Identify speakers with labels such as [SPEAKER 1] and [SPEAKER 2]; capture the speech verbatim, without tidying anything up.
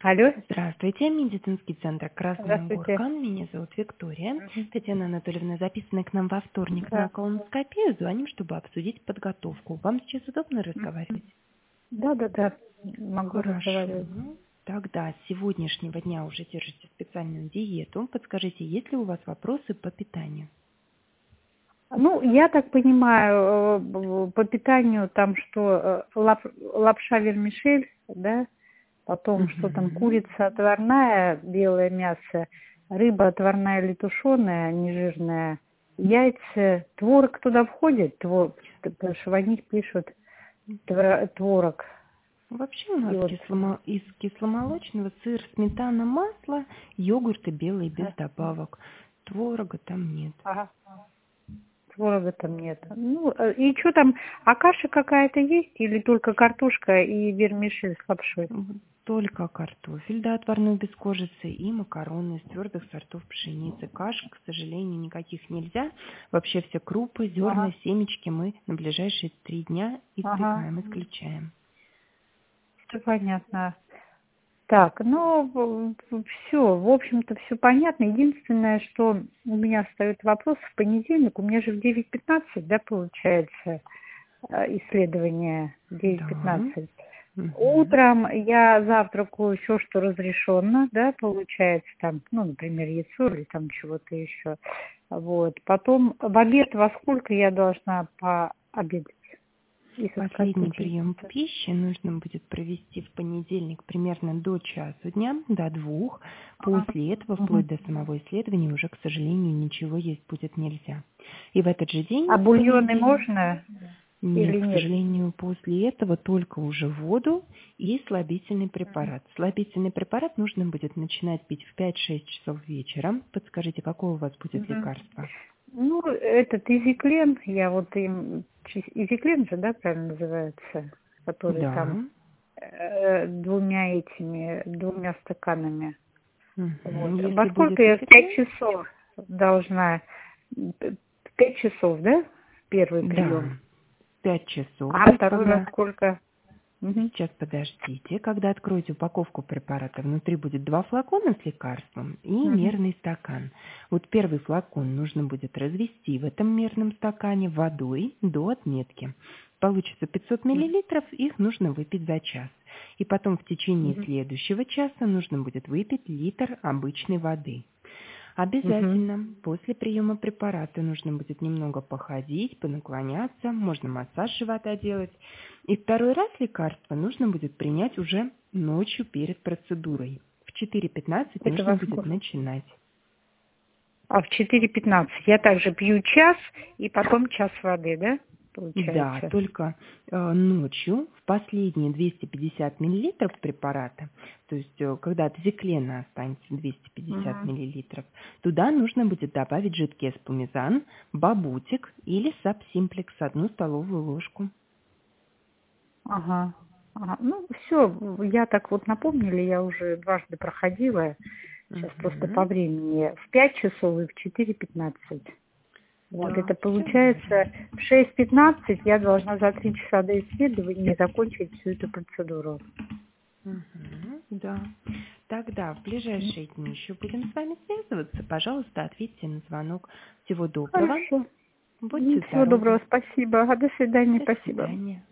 [SPEAKER 1] Алло.
[SPEAKER 2] Здравствуйте, медицинский центр Красный
[SPEAKER 1] Здравствуйте.
[SPEAKER 2] Горкан. Меня зовут Виктория.
[SPEAKER 1] Мгм.
[SPEAKER 2] Татьяна Анатольевна записана к нам во вторник на
[SPEAKER 1] Да.
[SPEAKER 2] колоноскопию. Звоним, чтобы обсудить подготовку. Вам сейчас удобно
[SPEAKER 1] Мгм.
[SPEAKER 2] разговаривать?
[SPEAKER 1] Да, да, да. Могу
[SPEAKER 2] Хорошо.
[SPEAKER 1] разговаривать.
[SPEAKER 2] Тогда с сегодняшнего дня уже держите специальную диету. Подскажите, есть ли у вас вопросы по питанию?
[SPEAKER 1] Ну, я так понимаю, э, по питанию там что, э, лап- лапша вермишель, да, потом что там,
[SPEAKER 2] Угу.
[SPEAKER 1] курица отварная, белое мясо, рыба отварная или тушеная, нежирная, яйца, творог туда входит, творог, потому что в них пишут твор- творог.
[SPEAKER 2] Вообще у
[SPEAKER 1] И
[SPEAKER 2] нас
[SPEAKER 1] вот,
[SPEAKER 2] кисломо- из кисломолочного сыр, сметана, масло, йогурты белые без
[SPEAKER 1] а,
[SPEAKER 2] добавок. Творога там нет.
[SPEAKER 1] ага. Творога там нет. Ну, э, и что там, а каша какая-то есть или только картошка и вермишель с лапшой?
[SPEAKER 2] М, Только картофель, да, отварной без кожицы, и макароны из твердых сортов пшеницы. Каш, к сожалению, никаких нельзя. Вообще все крупы, зерна,
[SPEAKER 1] Ага,
[SPEAKER 2] семечки мы на ближайшие три дня
[SPEAKER 1] ага,
[SPEAKER 2] избегаем, исключаем.
[SPEAKER 1] все понятно. Так, ну, все, в общем-то, все понятно. Единственное, что у меня встает вопрос в понедельник, у меня же в девять пятнадцать, да, получается, э, исследование девять
[SPEAKER 2] Да.
[SPEAKER 1] пятнадцать.
[SPEAKER 2] Мгм.
[SPEAKER 1] Утром я завтракаю все, что разрешено, да, получается, там, ну, например, яйцо или там чего-то еще. Вот. Потом в обед во сколько я должна пообедать и со скольки
[SPEAKER 2] Последний прием
[SPEAKER 1] часов?
[SPEAKER 2] пищи нужно будет провести в понедельник примерно до часу дня, до двух. После этого,
[SPEAKER 1] Мгм.
[SPEAKER 2] вплоть до самого исследования, уже, к сожалению, ничего есть будет нельзя. И в этот же
[SPEAKER 1] А
[SPEAKER 2] день, в
[SPEAKER 1] бульоны
[SPEAKER 2] понедельник,
[SPEAKER 1] можно
[SPEAKER 2] нет,
[SPEAKER 1] или
[SPEAKER 2] к
[SPEAKER 1] нет?
[SPEAKER 2] сожалению, после этого только уже воду и слабительный
[SPEAKER 1] Мгм.
[SPEAKER 2] препарат. Слабительный препарат нужно будет начинать пить в пять-шесть часов вечера. Подскажите, какое у вас будет
[SPEAKER 1] Мгм.
[SPEAKER 2] лекарство?
[SPEAKER 1] Ну, этот изиклен, я вот им, чи- изиклен же, да, правильно называется, который
[SPEAKER 2] Да.
[SPEAKER 1] там э, двумя этими, двумя стаканами.
[SPEAKER 2] Мгм.
[SPEAKER 1] Вот. Во
[SPEAKER 2] Если
[SPEAKER 1] сколько
[SPEAKER 2] будет
[SPEAKER 1] я в пять
[SPEAKER 2] изеклин,
[SPEAKER 1] часов должна? В пять часов, да? Первый
[SPEAKER 2] да,
[SPEAKER 1] прием.
[SPEAKER 2] пять часов. То
[SPEAKER 1] А
[SPEAKER 2] есть,
[SPEAKER 1] второй во
[SPEAKER 2] когда
[SPEAKER 1] сколько? Мгм.
[SPEAKER 2] Сейчас подождите. Когда откроете упаковку препарата, внутри будет два флакона с лекарством и
[SPEAKER 1] Мгм.
[SPEAKER 2] мерный стакан. Вот первый флакон нужно будет развести в этом мерном стакане водой до отметки. Получится пятьсот
[SPEAKER 1] Мгм.
[SPEAKER 2] миллилитров, их нужно выпить за час. И потом в течение
[SPEAKER 1] Мгм.
[SPEAKER 2] следующего часа нужно будет выпить литр обычной воды.
[SPEAKER 1] Мгм.
[SPEAKER 2] Обязательно после приема препарата нужно будет немного походить, понаклоняться, можно массаж живота делать. И второй раз лекарство нужно будет принять уже ночью перед процедурой. В четыре пятнадцать
[SPEAKER 1] Это
[SPEAKER 2] нужно
[SPEAKER 1] во
[SPEAKER 2] будет
[SPEAKER 1] сколько?
[SPEAKER 2] начинать.
[SPEAKER 1] А в четыре пятнадцать я также пью час и потом час воды, да?
[SPEAKER 2] Да,
[SPEAKER 1] Получается.
[SPEAKER 2] только э, ночью в последние двести пятьдесят миллилитров препарата, то есть э, когда от зиклена останется двести пятьдесят
[SPEAKER 1] Мгм.
[SPEAKER 2] миллилитров, туда нужно будет добавить жидкий эспумизан, бабутик или сабсимплекс одну столовую ложку.
[SPEAKER 1] Ага. Ага. Ну, все, я так вот напомнили, я уже дважды проходила. Сейчас просто по
[SPEAKER 2] Мгм.
[SPEAKER 1] времени. В пять часов и в четыре пятнадцать. Вот,
[SPEAKER 2] Да,
[SPEAKER 1] это
[SPEAKER 2] все верно.
[SPEAKER 1] получается в шесть пятнадцать я должна за три часа до исследования закончить всю эту процедуру.
[SPEAKER 2] Мгм. Да. Тогда в ближайшие дни еще будем с вами связываться. Пожалуйста, ответьте на звонок. Всего доброго.
[SPEAKER 1] Хорошо.
[SPEAKER 2] Будьте
[SPEAKER 1] Всего
[SPEAKER 2] здоровы.
[SPEAKER 1] доброго, спасибо. А до свидания,
[SPEAKER 2] До
[SPEAKER 1] спасибо.
[SPEAKER 2] свидания.